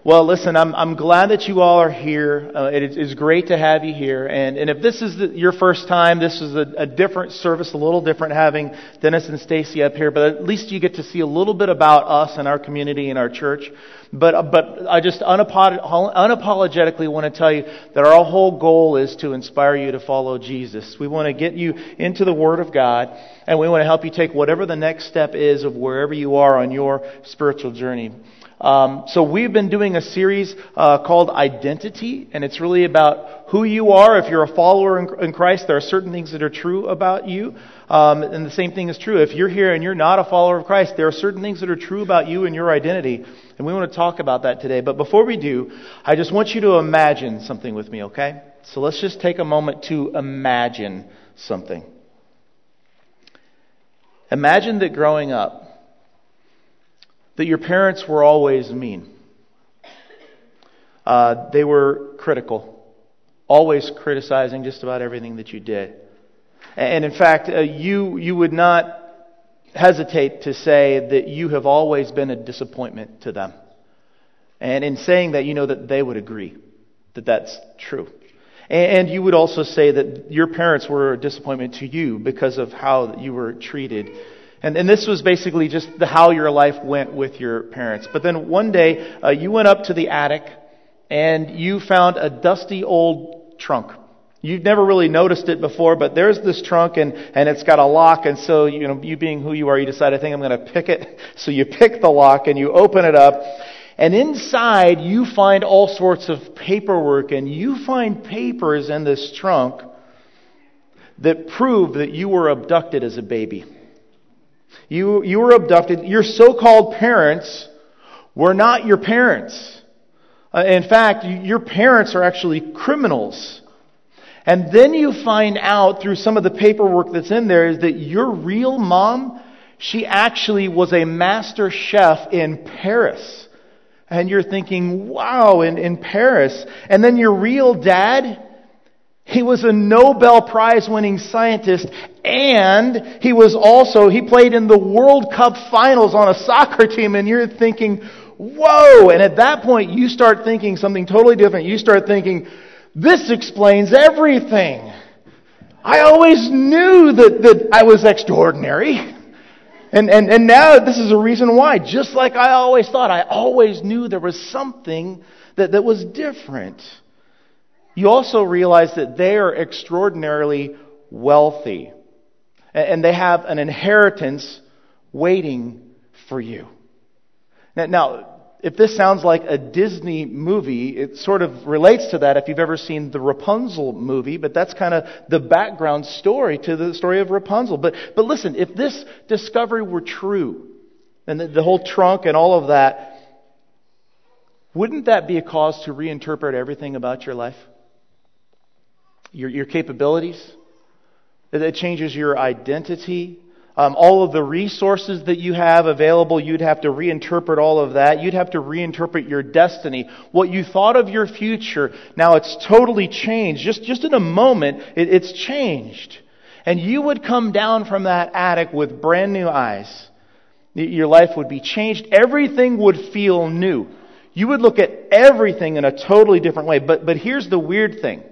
Well, listen, I'm glad that you all are here. It is great to have you here. And if this is your first time, this is a different service, a little different having Dennis and Stacy up here. But at least you get to see a little bit about us and our community and our church. But I just unapologetically want to tell you that our whole goal is to inspire you to follow Jesus. We want to get you into the Word of God, and we want to help you take whatever the next step is of wherever you are on your spiritual journey. So we've been doing a series called Identity, and it's really about who you are. If you're a follower in Christ, there are certain things that are true about you, and the same thing is true. If you're here and you're not a follower of Christ, there are certain things that are true about you and your identity, and we want to talk about that today. But before we do, I just want you to imagine something with me, okay? So let's just take a moment to imagine something. Imagine that growing up, that your parents were always mean. They were critical, always criticizing just about everything that you did. And in fact, you would not hesitate to say that you have always been a disappointment to them. And in saying that, you know that they would agree that that's true. And you would also say that your parents were a disappointment to you because of how you were treated. And this was basically just how your life went with your parents. But then one day, you went up to the attic and you found a dusty old trunk. You've never really noticed it before, but there's this trunk and it's got a lock. And so, you being who you are, you decide, I think I'm going to pick it. So you pick the lock and you open it up. And inside, you find all sorts of paperwork. And you find papers in this trunk that prove that you were abducted as a baby. You were abducted. Your so-called parents were not your parents. In fact, your parents are actually criminals. And then you find out through some of the paperwork that's in there is that your real mom, she actually was a master chef in Paris. And you're thinking, wow, in Paris. And then your real dad, he was a Nobel Prize winning scientist, and he played in the World Cup finals on a soccer team, and you're thinking, whoa! And at that point, you start thinking something totally different. You start thinking, this explains everything. I always knew that I was extraordinary. And now this is a reason why. Just like I always thought, I always knew there was something that was different. You also realize that they are extraordinarily wealthy. And they have an inheritance waiting for you. Now, if this sounds like a Disney movie, it sort of relates to that if you've ever seen the Rapunzel movie, but that's kind of the background story to the story of Rapunzel. But listen, if this discovery were true, and the whole trunk and all of that, wouldn't that be a cause to reinterpret everything about your life? Your capabilities? That changes your identity. All of the resources that you have available, you'd have to reinterpret all of that. You'd have to reinterpret your destiny. What you thought of your future, now it's totally changed. Just in a moment, it's changed. And you would come down from that attic with brand new eyes. Your life would be changed. Everything would feel new. You would look at everything in a totally different way. But here's the weird thing.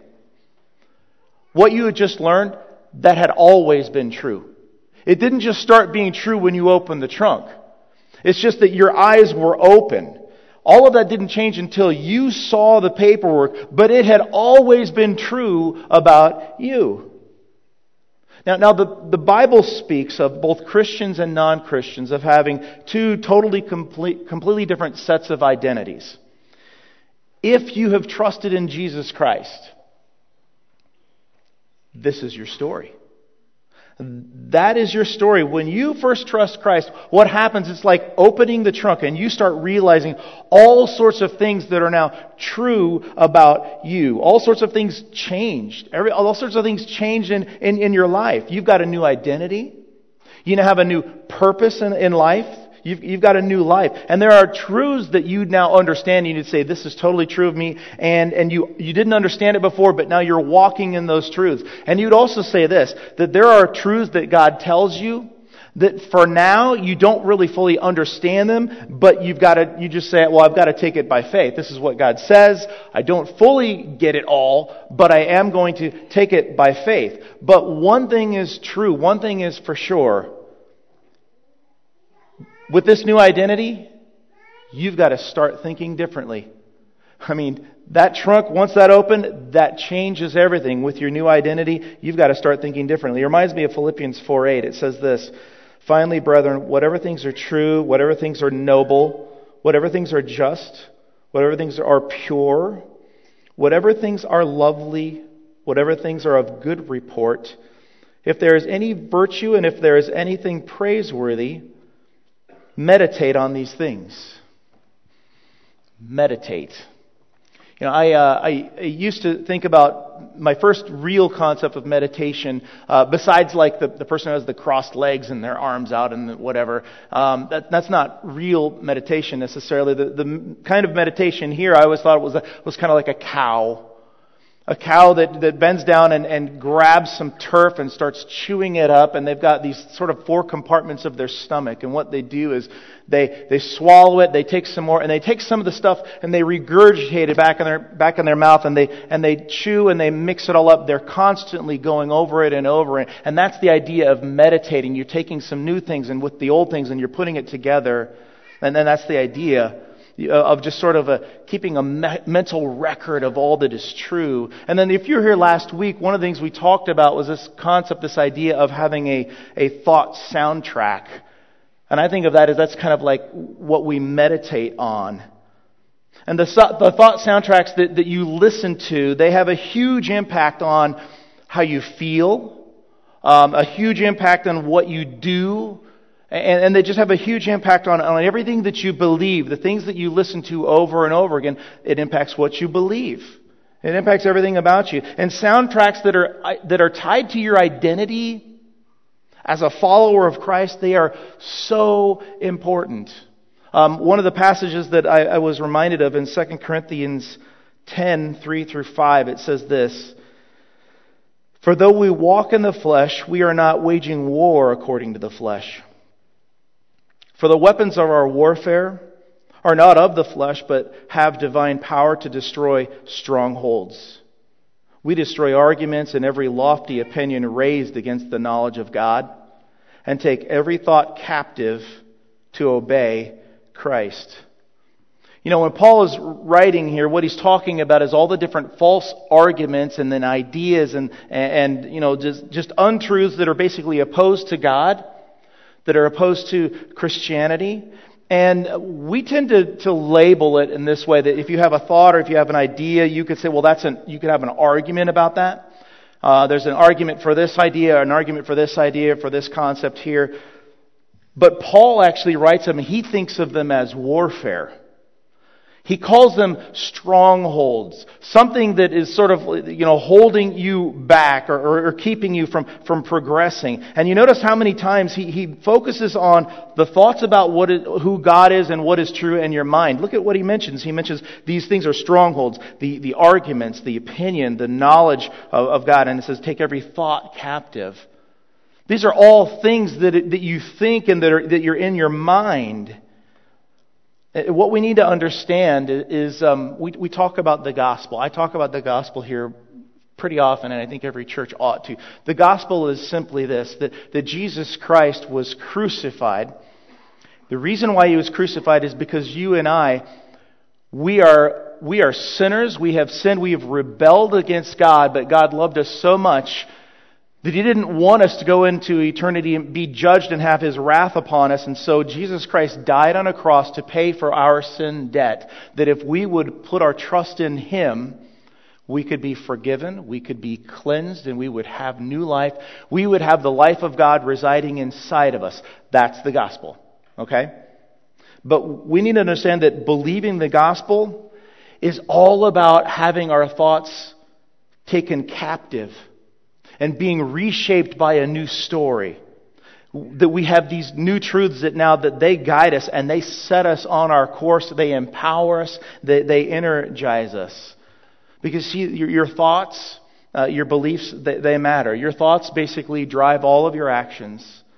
What you had just learned, that had always been true. It didn't just start being true when you opened the trunk. It's just that your eyes were open. All of that didn't change until you saw the paperwork, but it had always been true about you. Now the Bible speaks of both Christians and non-Christians of having two completely different sets of identities. If you have trusted in Jesus Christ, this is your story. That is your story. When you first trust Christ, what happens, it's like opening the trunk and you start realizing all sorts of things that are now true about you. All sorts of things changed. All sorts of things changed in your life. You've got a new identity. You now have a new purpose in life. You've got a new life. And there are truths that you now understand. You need to say, this is totally true of me. And you didn't understand it before, but now you're walking in those truths. And you'd also say this, that there are truths that God tells you That for now, you don't really fully understand them, but you just say, well, I've got to take it by faith. This is what God says. I don't fully get it all, but I am going to take it by faith. But one thing is true. One thing is for sure. With this new identity, you've got to start thinking differently. I mean, that trunk, once that opened, that changes everything. With your new identity, you've got to start thinking differently. It reminds me of Philippians 4:8. It says this, "Finally, brethren, whatever things are true, whatever things are noble, whatever things are just, whatever things are pure, whatever things are lovely, whatever things are of good report, if there is any virtue and if there is anything praiseworthy, meditate on these things." Meditate. You know, I used to think about my first real concept of meditation, besides like the person who has the crossed legs and their arms out and whatever. That's not real meditation necessarily. The kind of meditation here I always thought it was kind of like a cow. A cow that bends down and grabs some turf and starts chewing it up, and they've got these sort of 4 compartments of their stomach, and what they do is they swallow it, they take some more, and they take some of the stuff and they regurgitate it back in their mouth, and they chew and they mix it all up. They're constantly going over it and over it, and that's the idea of meditating. You're taking some new things and with the old things and you're putting it together, and then that's the idea of just sort of keeping a mental record of all that is true. And then if you're here last week, one of the things we talked about was this concept, this idea of having a thought soundtrack. And I think of that as that's kind of like what we meditate on. And the thought soundtracks that you listen to, they have a huge impact on how you feel, a huge impact on what you do, and they just have a huge impact on everything that you believe, the things that you listen to over and over again. It impacts what you believe. It impacts everything about you. And soundtracks that are tied to your identity as a follower of Christ, they are so important. One of the passages that I was reminded of in 2 Corinthians 10:3-5, it says this, "For though we walk in the flesh, we are not waging war according to the flesh. For the weapons of our warfare are not of the flesh, but have divine power to destroy strongholds. We destroy arguments and every lofty opinion raised against the knowledge of God, and take every thought captive to obey Christ." You know, when Paul is writing here, what he's talking about is all the different false arguments and then ideas and you know, just untruths that are basically opposed to God, that are opposed to Christianity. And we tend to label it in this way, that if you have a thought or if you have an idea, you could say, well, you could have an argument about that. There's an argument for this idea, an argument for this idea, for this concept here. But Paul actually writes them, and he thinks of them as warfare. He calls them strongholds, something that is sort of, you know, holding you back or keeping you from progressing. And you notice how many times he focuses on the thoughts about who God is and what is true in your mind. Look at what he mentions. He mentions these things are strongholds, the arguments, the opinion, the knowledge of God. And it says, take every thought captive. These are all things that you think and that you're in your mind. What we need to understand is we talk about the gospel. I talk about the gospel here pretty often, and I think every church ought to. The gospel is simply this, that Jesus Christ was crucified. The reason why He was crucified is because you and I, we are sinners. We have sinned. We have rebelled against God, but God loved us so much that He didn't want us to go into eternity and be judged and have His wrath upon us. And so Jesus Christ died on a cross to pay for our sin debt. That if we would put our trust in Him, we could be forgiven, we could be cleansed, and we would have new life. We would have the life of God residing inside of us. That's the gospel. Okay? But we need to understand that believing the gospel is all about having our thoughts taken captive and being reshaped by a new story. That we have these new truths that they guide us and they set us on our course. They empower us. They energize us. Because see, your thoughts, your beliefs, they matter. Your thoughts basically drive all of your actions.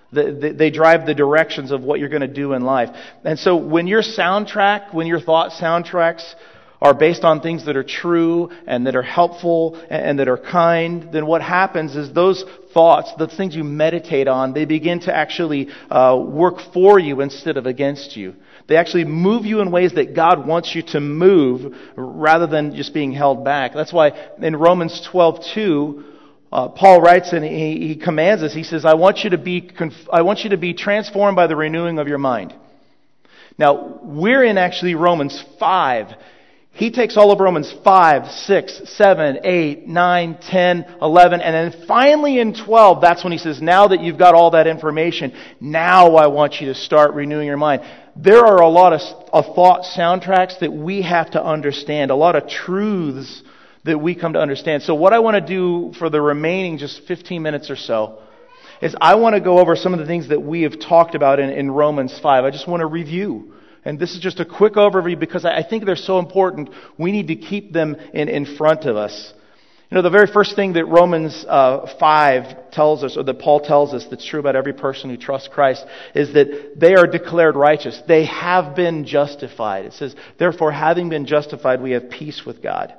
They drive the directions of what you're going to do in life. And so when your thought soundtracks are based on things that are true and that are helpful and that are kind, then what happens is those thoughts, the things you meditate on, they begin to actually work for you instead of against you. They actually move you in ways that God wants you to move rather than just being held back. That's why in Romans 12:2, Paul writes and he commands us. He says, I want you to be transformed by the renewing of your mind. Now, we're in actually Romans 5. He takes all of Romans 5, 6, 7, 8, 9, 10, 11, and then finally in 12, that's when he says, now that you've got all that information, now I want you to start renewing your mind. There are a lot of thought soundtracks that we have to understand, a lot of truths that we come to understand. So what I want to do for the remaining just 15 minutes or so is I want to go over some of the things that we have talked about in Romans 5. I just want to review. And this is just a quick overview because I think they're so important. We need to keep them in front of us. You know, the very first thing that Romans 5 tells us, or that Paul tells us that's true about every person who trusts Christ, is that they are declared righteous. They have been justified. It says, therefore, having been justified, we have peace with God.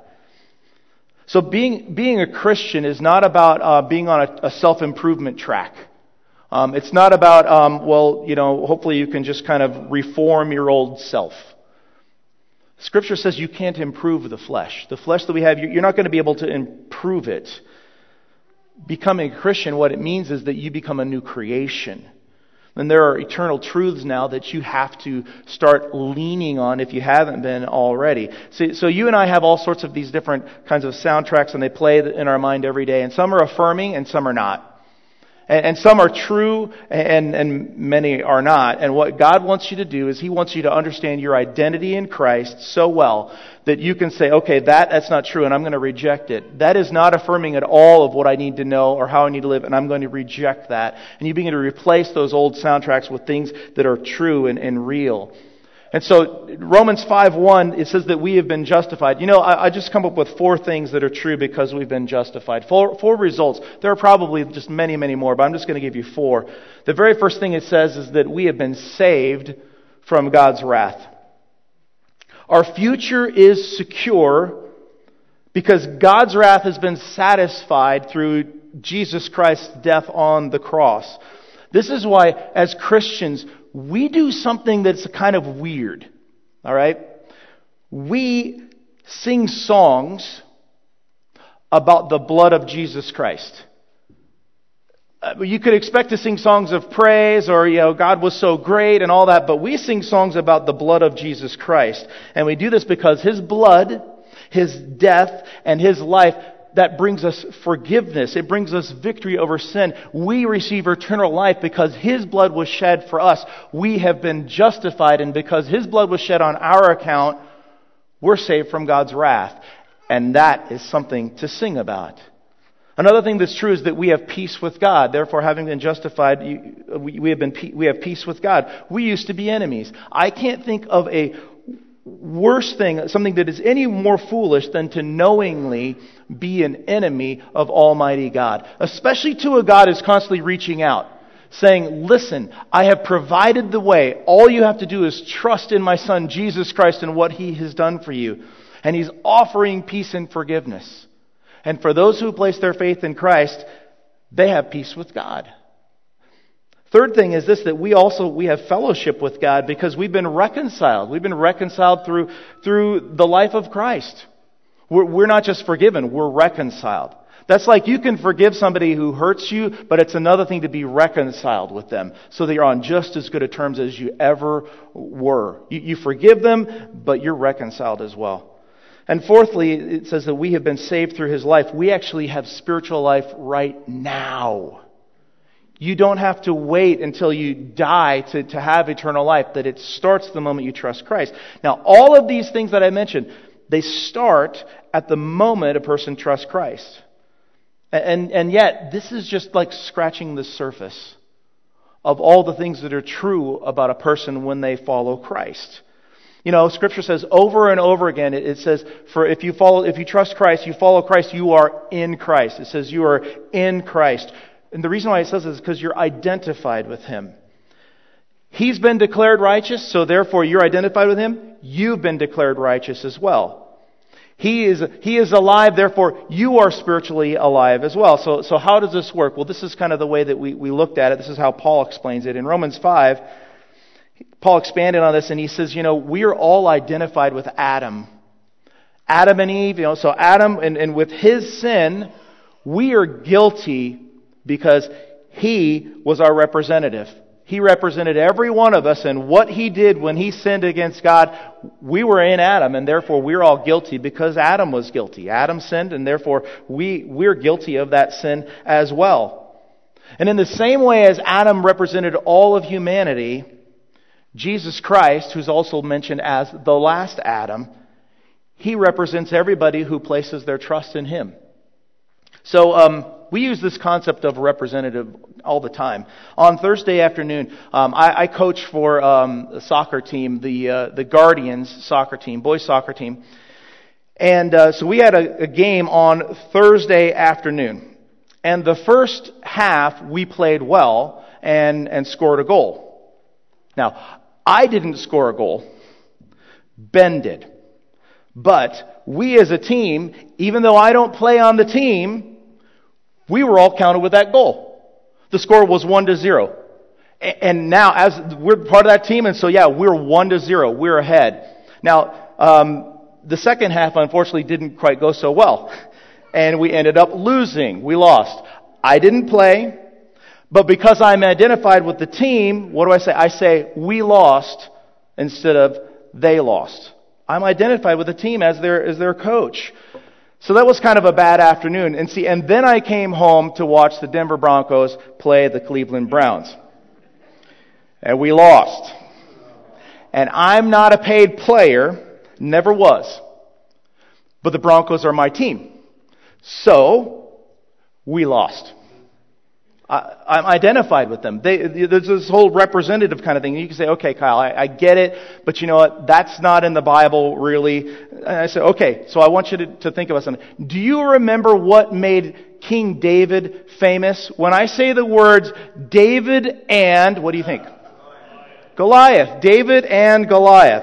So being a Christian is not about being on a self-improvement track. It's not about, hopefully you can just kind of reform your old self. Scripture says you can't improve the flesh. The flesh that we have, you're not going to be able to improve it. Becoming a Christian, what it means is that you become a new creation. And there are eternal truths now that you have to start leaning on if you haven't been already. So you and I have all sorts of these different kinds of soundtracks, and they play in our mind every day. And some are affirming and some are not. And some are true and many are not. And what God wants you to do is He wants you to understand your identity in Christ so well that you can say, okay, that's not true and I'm going to reject it. That is not affirming at all of what I need to know or how I need to live, and I'm going to reject that. And you begin to replace those old soundtracks with things that are true and real. And so Romans 5:1, it says that we have been justified. You know, I just come up with 4 things that are true because we've been justified. 4 results. There are probably just many, many more, but I'm just going to give you 4. The very first thing it says is that we have been saved from God's wrath. Our future is secure because God's wrath has been satisfied through Jesus Christ's death on the cross. This is why, as Christians, we do something that's kind of weird. All right? We sing songs about the blood of Jesus Christ. You could expect to sing songs of praise or, God was so great and all that, but we sing songs about the blood of Jesus Christ. And we do this because His blood, His death, and His life, that brings us forgiveness. It brings us victory over sin. We receive eternal life because His blood was shed for us. We have been justified, and because His blood was shed on our account, we're saved from God's wrath. And that is something to sing about. Another thing that's true is that we have peace with God. Therefore, having been justified, we have peace with God. We used to be enemies. I can't think of a worse thing, something that is any more foolish than to knowingly be an enemy of Almighty God. Especially to a God who's constantly reaching out, saying, listen, I have provided the way. All you have to do is trust in my Son, Jesus Christ, and what He has done for you. And He's offering peace and forgiveness. And for those who place their faith in Christ, they have peace with God. Third thing is this, that we have fellowship with God because we've been reconciled. We've been reconciled through the life of Christ. We're not just forgiven, we're reconciled. That's like you can forgive somebody who hurts you, but it's another thing to be reconciled with them so that you're on just as good a terms as you ever were. You forgive them, but you're reconciled as well. And fourthly, it says that we have been saved through His life. We actually have spiritual life right now. You don't have to wait until you die to have eternal life, that it starts the moment you trust Christ. Now, all of these things that I mentioned, they start at the moment a person trusts Christ. And yet, this is just like scratching the surface of all the things that are true about a person when they follow Christ. You know, Scripture says over and over again, it says, if you trust Christ, you follow Christ, you are in Christ. It says you are in Christ. And the reason why it says this is because you're identified with Him. He's been declared righteous, so therefore you're identified with Him. You've been declared righteous as well. He is alive, therefore you are spiritually alive as well. So how does this work? Well, this is kind of the way that we looked at it. This is how Paul explains it. In Romans 5, Paul expanded on this and he says, we are all identified with Adam. Adam and Eve, so Adam and with his sin, we are guilty because he was our representative. He represented every one of us, and what he did when he sinned against God, we were in Adam, and therefore we're all guilty because Adam was guilty. Adam sinned, and therefore we're guilty of that sin as well. And in the same way as Adam represented all of humanity, Jesus Christ, who's also mentioned as the last Adam, He represents everybody who places their trust in Him. So we use this concept of a representative all the time. On Thursday afternoon, I coach for a soccer team, the Guardians soccer team, boys soccer team. And so we had a game on Thursday afternoon. And the first half, we played well and scored a goal. Now, I didn't score a goal. Ben did. But we as a team, even though I don't play on the team, we were all counted with that goal. The score was 1-0. And now, as we're part of that team, and so we're 1-0. We're ahead. Now, the second half, unfortunately, didn't quite go so well. And we ended up losing. We lost. I didn't play, but because I'm identified with the team, what do I say? I say, we lost instead of they lost. I'm identified with the team as their coach. So that was kind of a bad afternoon. And then I came home to watch the Denver Broncos play the Cleveland Browns. And we lost. And I'm not a paid player, never was. But the Broncos are my team. So, we lost. I'm identified with them. There's this whole representative kind of thing. You can say, okay, Kyle, I get it, but you know what? That's not in the Bible, really. And I said, okay, so I want you to think about something. Do you remember what made King David famous? When I say the words David and, what do you think? Goliath. David and Goliath.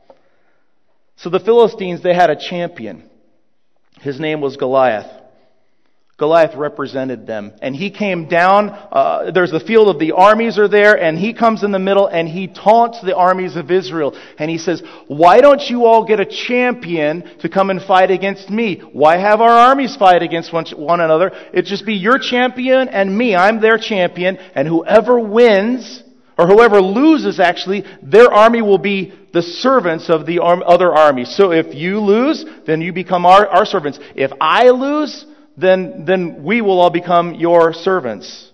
So the Philistines, they had a champion. His name was Goliath. Goliath represented them. And he came down, there's the field of the armies are there, and he comes in the middle and he taunts the armies of Israel. And he says, why don't you all get a champion to come and fight against me? Why have our armies fight against one another? It'd just be your champion and me. I'm their champion. And whoever wins, or whoever loses actually, their army will be the servants of the other armies. So if you lose, then you become our servants. If I lose, then we will all become your servants.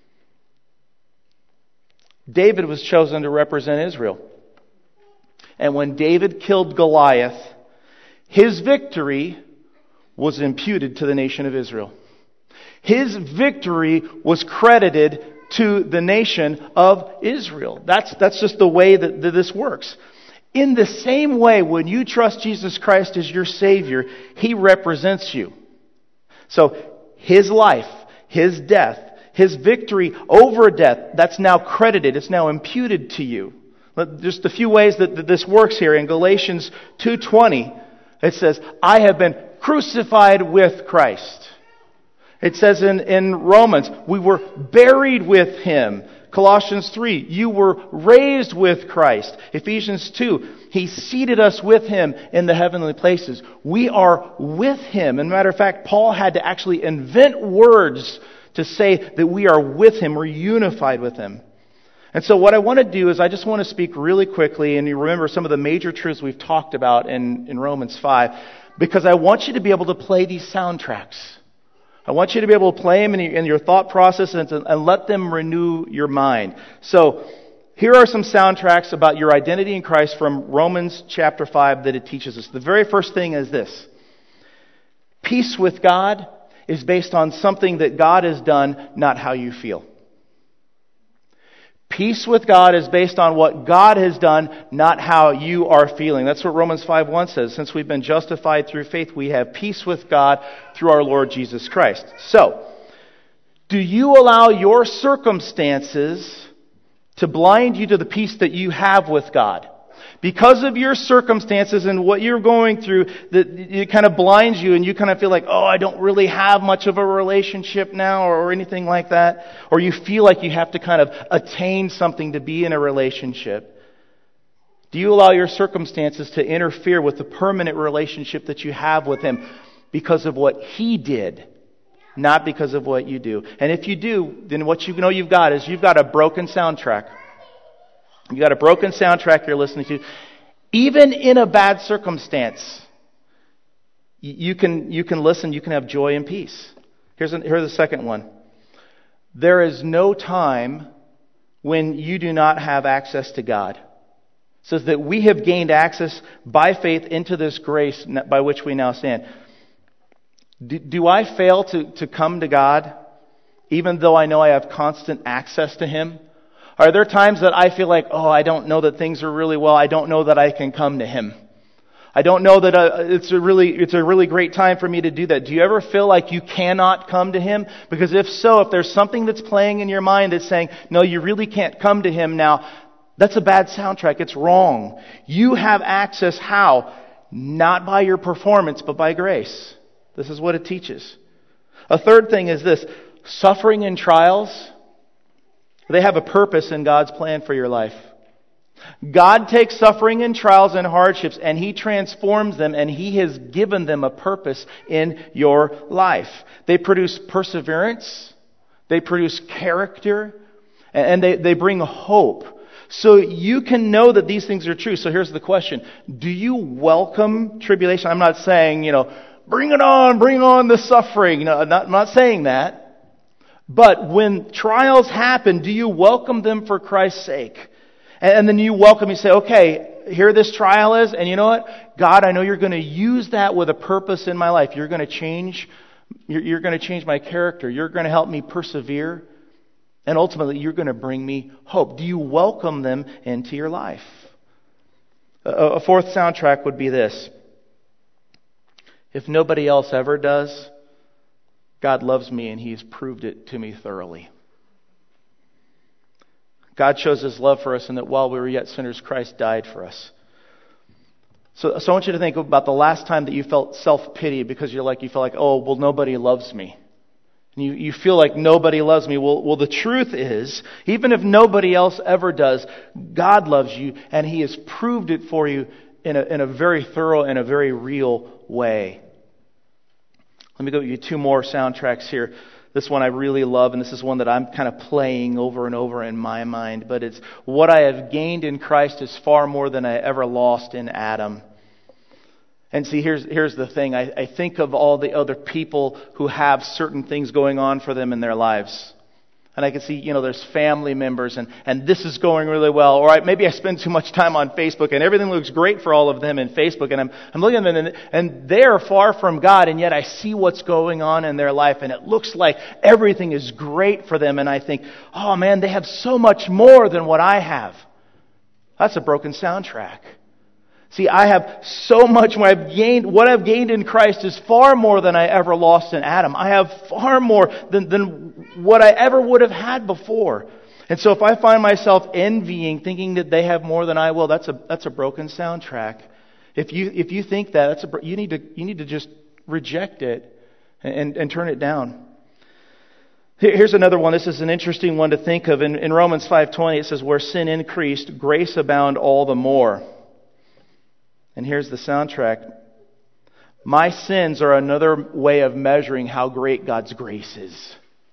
David was chosen to represent Israel. And when David killed Goliath, his victory was imputed to the nation of Israel. His victory was credited to the nation of Israel. That's just the way that this works. In the same way, when you trust Jesus Christ as your Savior, He represents you. So, His life, His death, His victory over death, that's now credited, it's now imputed to you. Just a few ways that this works here. In Galatians 2:20, it says, I have been crucified with Christ. It says in Romans, we were buried with Him. Colossians 3, you were raised with Christ. Ephesians 2, He seated us with Him in the heavenly places. We are with Him. And matter of fact, Paul had to actually invent words to say that we are with Him. We're unified with Him. And so what I want to do is I just want to speak really quickly, and you remember some of the major truths we've talked about in Romans 5, because I want you to be able to play these soundtracks. I want you to be able to play them in your thought process and let them renew your mind. So, here are some soundtracks about your identity in Christ from Romans chapter 5 that it teaches us. The very first thing is this. Peace with God is based on something that God has done, not how you feel. Peace with God is based on what God has done, not how you are feeling. That's what Romans 5:1 says. Since we've been justified through faith, we have peace with God through our Lord Jesus Christ. So, Do you allow your circumstances to blind you to the peace that you have with God? Because of your circumstances and what you're going through, that it kind of blinds you and you kind of feel like, oh, I don't really have much of a relationship now or anything like that. Or you feel like you have to kind of attain something to be in a relationship. Do you allow your circumstances to interfere with the permanent relationship that you have with Him because of what He did, not because of what you do? And if you do, then what you know you've got is you've got a broken soundtrack. You got a broken soundtrack you're listening to. Even in a bad circumstance, you can listen, you can have joy and peace. Here's the second one. There is no time when you do not have access to God. It says that we have gained access by faith into this grace by which we now stand. Do I fail to come to God even though I know I have constant access to Him? Are there times that I feel like, oh, I don't know that things are really well. I don't know that I can come to Him. I don't know that it's a really great time for me to do that. Do you ever feel like you cannot come to Him? Because if so, if there's something that's playing in your mind that's saying, no, you really can't come to Him now, that's a bad soundtrack. It's wrong. You have access how? Not by your performance, but by grace. This is what it teaches. A third thing is this: suffering and trials, they have a purpose in God's plan for your life. God takes suffering and trials and hardships and He transforms them, and He has given them a purpose in your life. They produce perseverance, they produce character, and they bring hope. So you can know that these things are true. So here's the question. Do you welcome tribulation? I'm not saying, bring it on, bring on the suffering. No, I'm not saying that. But when trials happen, do you welcome them for Christ's sake? And then you welcome, you say, okay, here this trial is, and you know what? God, I know you're going to use that with a purpose in my life. You're going to change my character. You're going to help me persevere. And ultimately, you're going to bring me hope. Do you welcome them into your life? A fourth soundtrack would be this. If nobody else ever does, God loves me and He's proved it to me thoroughly. God shows His love for us, and that while we were yet sinners, Christ died for us. So I want you to think about the last time that you felt self-pity because you felt like, oh, well, nobody loves me. And you feel like nobody loves me. Well, the truth is, even if nobody else ever does, God loves you, and He has proved it for you in a very thorough and a very real way. Let me go give you two more soundtracks here. This one I really love, and this is one that I'm kind of playing over and over in my mind. But it's, what I have gained in Christ is far more than I ever lost in Adam. And see, here's the thing. I think of all the other people who have certain things going on for them in their lives. And I can see, there's family members and this is going really well. Or maybe I spend too much time on Facebook and everything looks great for all of them in Facebook. And I'm looking at them and they're far from God. And yet I see what's going on in their life. And it looks like everything is great for them. And I think, oh man, they have so much more than what I have. That's a broken soundtrack. See, I have so much what I've gained in Christ is far more than I ever lost in Adam. I have far more than what I ever would have had before. And so if I find myself envying, thinking that they have more than I will, that's a broken soundtrack. If you think that, you need to just reject it and turn it down. Here's another one. This is an interesting one to think of. In Romans 5:20, it says, where sin increased, grace abounded all the more. And here's the soundtrack. My sins are another way of measuring how great God's grace is.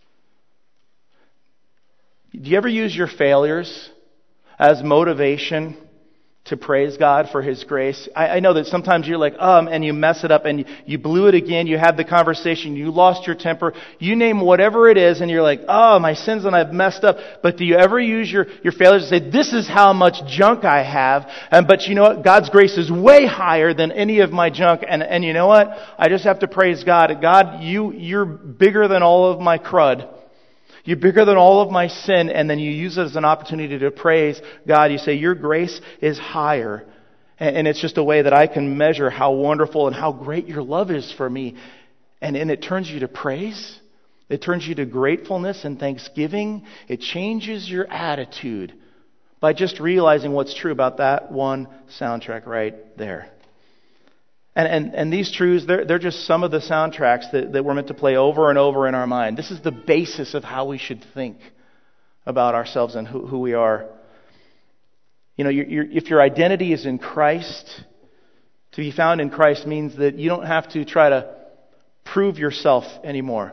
Do you ever use your failures as motivation to praise God for His grace? I know that sometimes you're like, and you mess it up and you blew it again. You had the conversation. You lost your temper. You name whatever it is and you're like, my sins and I've messed up. But do you ever use your failures to say, this is how much junk I have? But you know what? God's grace is way higher than any of my junk. And you know what? I just have to praise God. God, you're bigger than all of my crud. You're bigger than all of my sin, and then you use it as an opportunity to praise God. You say, your grace is higher. And it's just a way that I can measure how wonderful and how great your love is for me. And it turns you to praise. It turns you to gratefulness and thanksgiving. It changes your attitude by just realizing what's true about that one soundtrack right there. And these truths, they're just some of the soundtracks that we're meant to play over and over in our mind. This is the basis of how we should think about ourselves and who we are. You know, if your identity is in Christ, to be found in Christ means that you don't have to try to prove yourself anymore.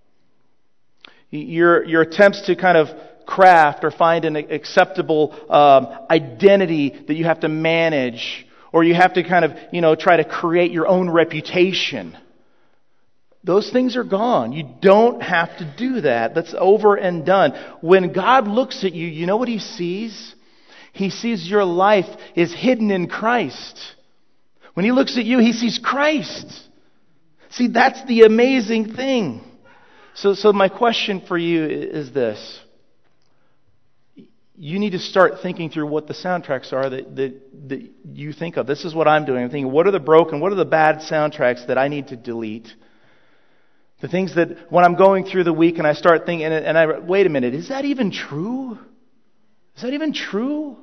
Your attempts to kind of craft or find an acceptable identity that you have to manage, or you have to kind of, try to create your own reputation. Those things are gone. You don't have to do that. That's over and done. When God looks at you, you know what He sees? He sees your life is hidden in Christ. When He looks at you, He sees Christ. See, that's the amazing thing. So my question for you is this. You need to start thinking through what the soundtracks are that you think of. This is what I'm doing. I'm thinking, what are the broken, what are the bad soundtracks that I need to delete? The things that when I'm going through the week and I start thinking, wait a minute, is that even true? Is that even true?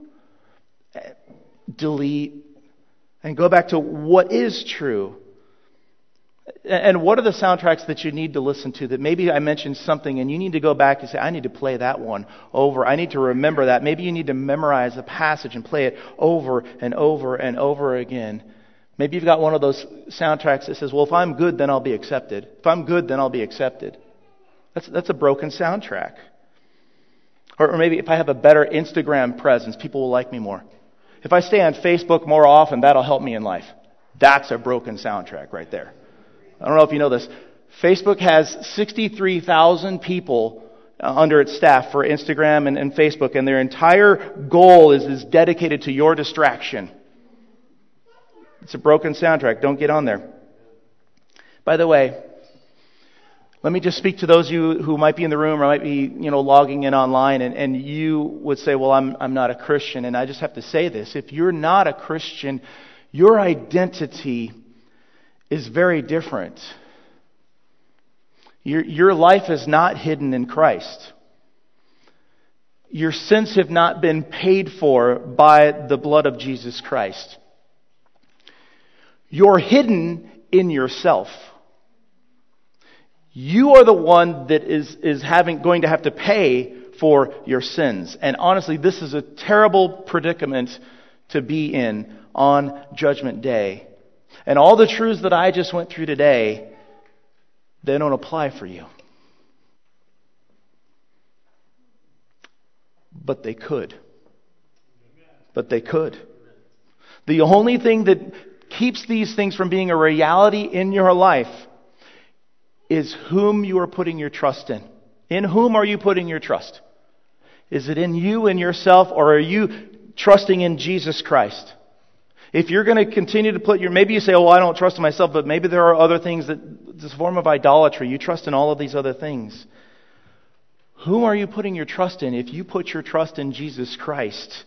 Delete and go back to what is true. And what are the soundtracks that you need to listen to that maybe I mentioned something and you need to go back and say, I need to play that one over. I need to remember that. Maybe you need to memorize a passage and play it over and over and over again. Maybe you've got one of those soundtracks that says, well, if I'm good, then I'll be accepted. If I'm good, then I'll be accepted. That's a broken soundtrack. Or maybe if I have a better Instagram presence, people will like me more. If I stay on Facebook more often, that'll help me in life. That's a broken soundtrack right there. I don't know if you know this. Facebook has 63,000 people under its staff for Instagram and Facebook, and their entire goal is dedicated to your distraction. It's a broken soundtrack. Don't get on there. By the way, let me just speak to those of you who might be in the room or might be, logging in online, and you would say, well, I'm not a Christian. And I just have to say this. If you're not a Christian, your identity is very different. Your life is not hidden in Christ. Your sins have not been paid for by the blood of Jesus Christ. You're hidden in yourself. You are the one that is going to have to pay for your sins. And honestly, this is a terrible predicament to be in on Judgment Day. And all the truths that I just went through today, they don't apply for you. But they could. But they could. The only thing that keeps these things from being a reality in your life is whom you are putting your trust in. In whom are you putting your trust? Is it in you and yourself, or are you trusting in Jesus Christ? If you're going to continue to maybe you say, oh, I don't trust in myself, but maybe there are other things this form of idolatry. You trust in all of these other things. Whom are you putting your trust in? If you put your trust in Jesus Christ,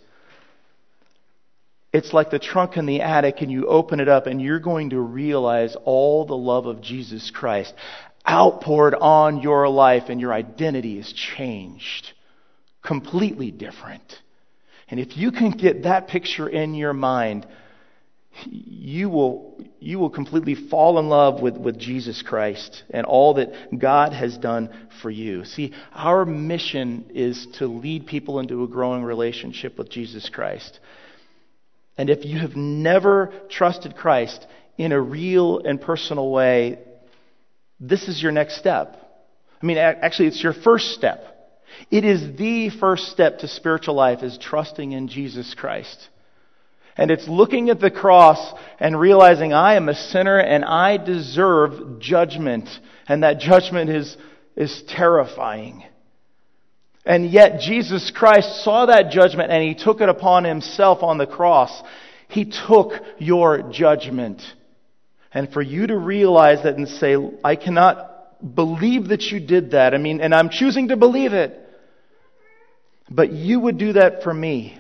it's like the trunk in the attic, and you open it up and you're going to realize all the love of Jesus Christ outpoured on your life, and your identity is changed. Completely different. And if you can get that picture in your mind, you will completely fall in love with Jesus Christ and all that God has done for you. See, our mission is to lead people into a growing relationship with Jesus Christ. And if you have never trusted Christ in a real and personal way, this is your next step. I mean, actually, it's your first step. It is the first step to spiritual life, is trusting in Jesus Christ. And it's looking at the cross and realizing I am a sinner and I deserve judgment. And that judgment is terrifying. And yet Jesus Christ saw that judgment and He took it upon Himself on the cross. He took your judgment. And for you to realize that and say, I cannot believe that you did that. And I'm choosing to believe it. But you would do that for me.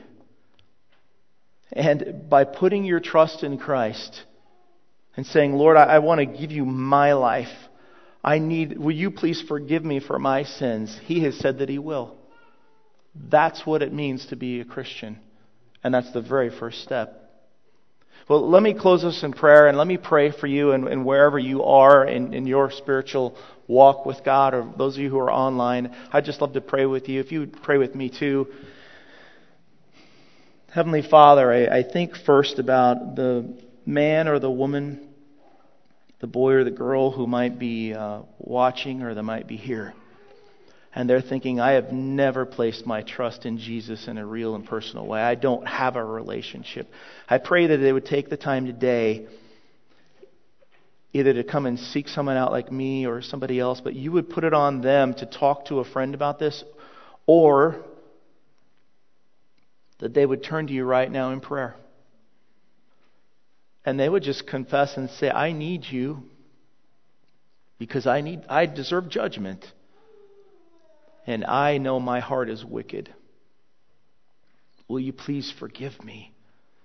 And by putting your trust in Christ and saying, Lord, I want to give you my life. will you please forgive me for my sins? He has said that He will. That's what it means to be a Christian. And that's the very first step. Well, let me close this in prayer, and let me pray for you and wherever you are in your spiritual walk with God, or those of you who are online. I'd just love to pray with you. If you would pray with me too. Heavenly Father, I think first about the man or the woman, the boy or the girl who might be watching or that might be here. And they're thinking, I have never placed my trust in Jesus in a real and personal way. I don't have a relationship. I pray that they would take the time today either to come and seek someone out like me or somebody else, but you would put it on them to talk to a friend about this, or that they would turn to you right now in prayer. And they would just confess and say, I need you because I deserve judgment. And I know my heart is wicked. Will you please forgive me?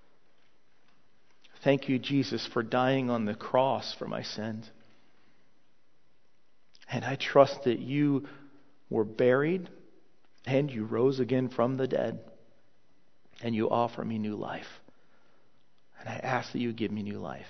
Thank you, Jesus, for dying on the cross for my sins. And I trust that you were buried and you rose again from the dead. And you offer me new life. And I ask that you give me new life.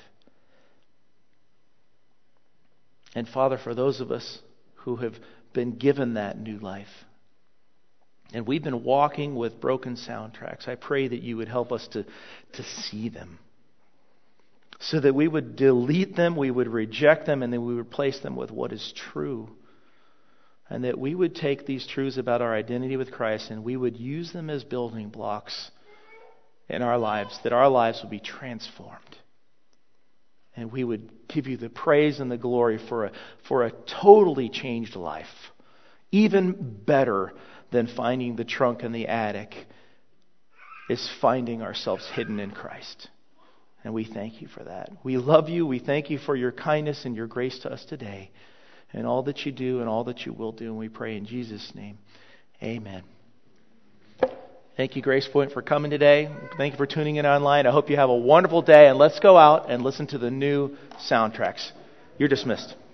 And Father, for those of us who have been given that new life, and we've been walking with broken soundtracks, I pray that you would help us to see them, so that we would delete them, we would reject them, and then we would replace them with what is true. And that we would take these truths about our identity with Christ and we would use them as building blocks in our lives, that our lives would be transformed. And we would give you the praise and the glory for a totally changed life. Even better than finding the trunk in the attic is finding ourselves hidden in Christ. And we thank you for that. We love you. We thank you for your kindness and your grace to us today, and all that you do and all that you will do. And we pray in Jesus' name. Amen. Thank you, Grace Point, for coming today. Thank you for tuning in online. I hope you have a wonderful day, and let's go out and listen to the new soundtracks. You're dismissed.